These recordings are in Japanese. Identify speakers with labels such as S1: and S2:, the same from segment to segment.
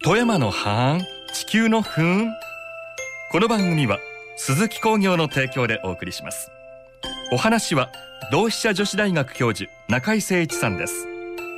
S1: 富山のハーン、地球のふーん。この番組は鈴木工業の提供でお送りします。お話は同志社女子大学教授中井誠一さんです。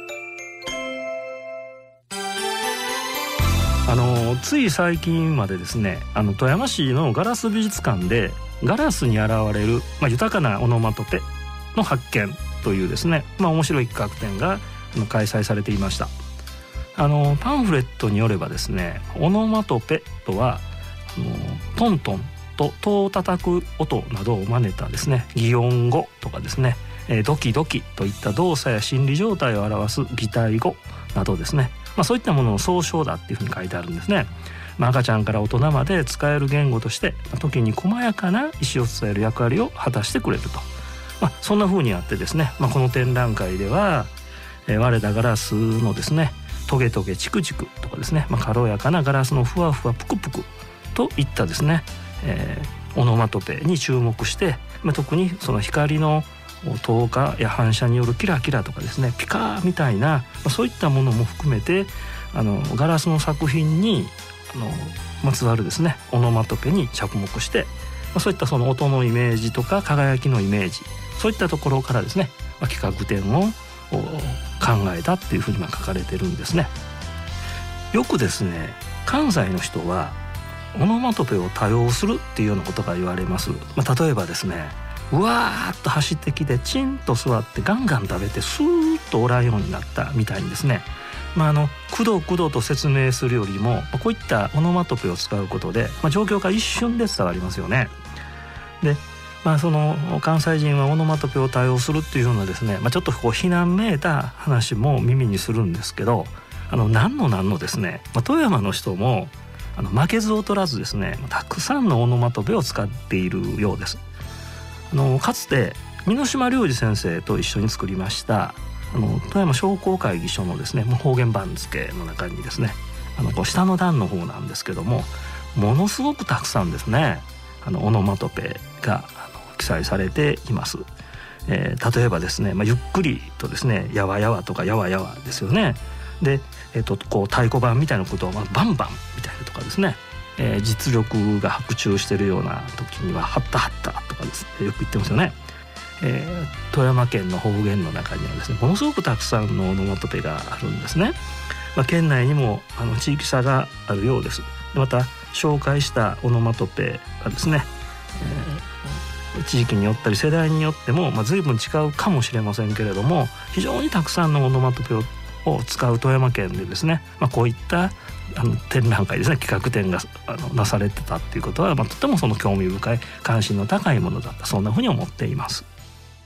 S2: つい最近までですね、富山市のガラス美術館でガラスに現れる、豊かなオノマトペの発見というですね、面白い企画展が開催されていました。パンフレットによればですね、オノマトペとはトントンと戸を叩く音などを真似たですね、擬音語とかですね、ドキドキといった動作や心理状態を表す擬態語などですね、そういったものの総称だっていうふうに書いてあるんですね。赤ちゃんから大人まで使える言語として時に細やかな意思を伝える役割を果たしてくれると、そんな風にあってですね、この展覧会では、割れたガラスのですね、トゲトゲチクチクとかですね、軽やかなガラスのふわふわプクプクといったですね、オノマトペに注目して、特にその光の透過や反射によるキラキラとかですね、ピカーみたいな、そういったものも含めてガラスの作品にまつわるですね、オノマトペに着目して、そういったその音のイメージとか輝きのイメージ、そういったところからですね、企画展を考えたっていうふうに書かれてるんですね。よくですね、関西の人はオノマトペを多用するっていうようなことが言われます。例えばですね、うわーっと走ってきてチンと座ってガンガン食べてスーッとおらんようになったみたいにですね、くどくどと説明するよりもこういったオノマトペを使うことで、状況が一瞬で伝わりますよね。で、その関西人はオノマトペを多用するっていうようなですね、ちょっと非難めいた話も耳にするんですけど、何のですね、富山の人も負けず劣らずですね、たくさんのオノマトペを使っているようです。かつて箕島良二先生と一緒に作りました富山商工会議所のですね、方言番付の中にですね、下の段の方なんですけども、ものすごくたくさんですね、オノマトペが記載されています。例えばですね、ゆっくりとですね、やわやわとかやわやわですよね。で、こう太鼓判みたいなことをバンバンみたいなとかですね、実力が白昼しているような時にはハッタハッタとかですね、よく言ってますよね。富山県の方言の中にはですね、ものすごくたくさんのオノマトペがあるんですね。県内にも地域差があるようです。また紹介したオノマトペがですね、地域によったり世代によっても随分違うかもしれませんけれども、非常にたくさんのオノマトペを使う富山県でですね、こういった展覧会ですね、企画展がなされてたっていうことは、とてもその興味深い関心の高いものだった、そんなふうに思っています。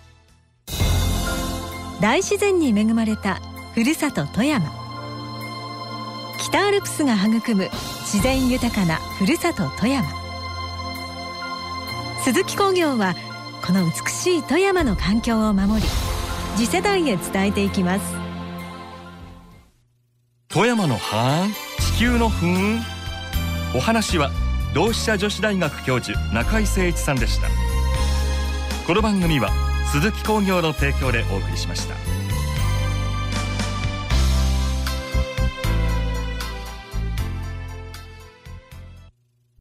S3: 大自然に恵まれたふるさと富山。北アルプスが育む自然豊かなふるさと富山。鈴木工業はこの美しい富山の環境を守り、次世代へ伝えていきます。
S1: 富山のハーン、地球のふーん。お話は同志社女子大学教授中井誠一さんでした。この番組は鈴木工業の提供でお送りしました。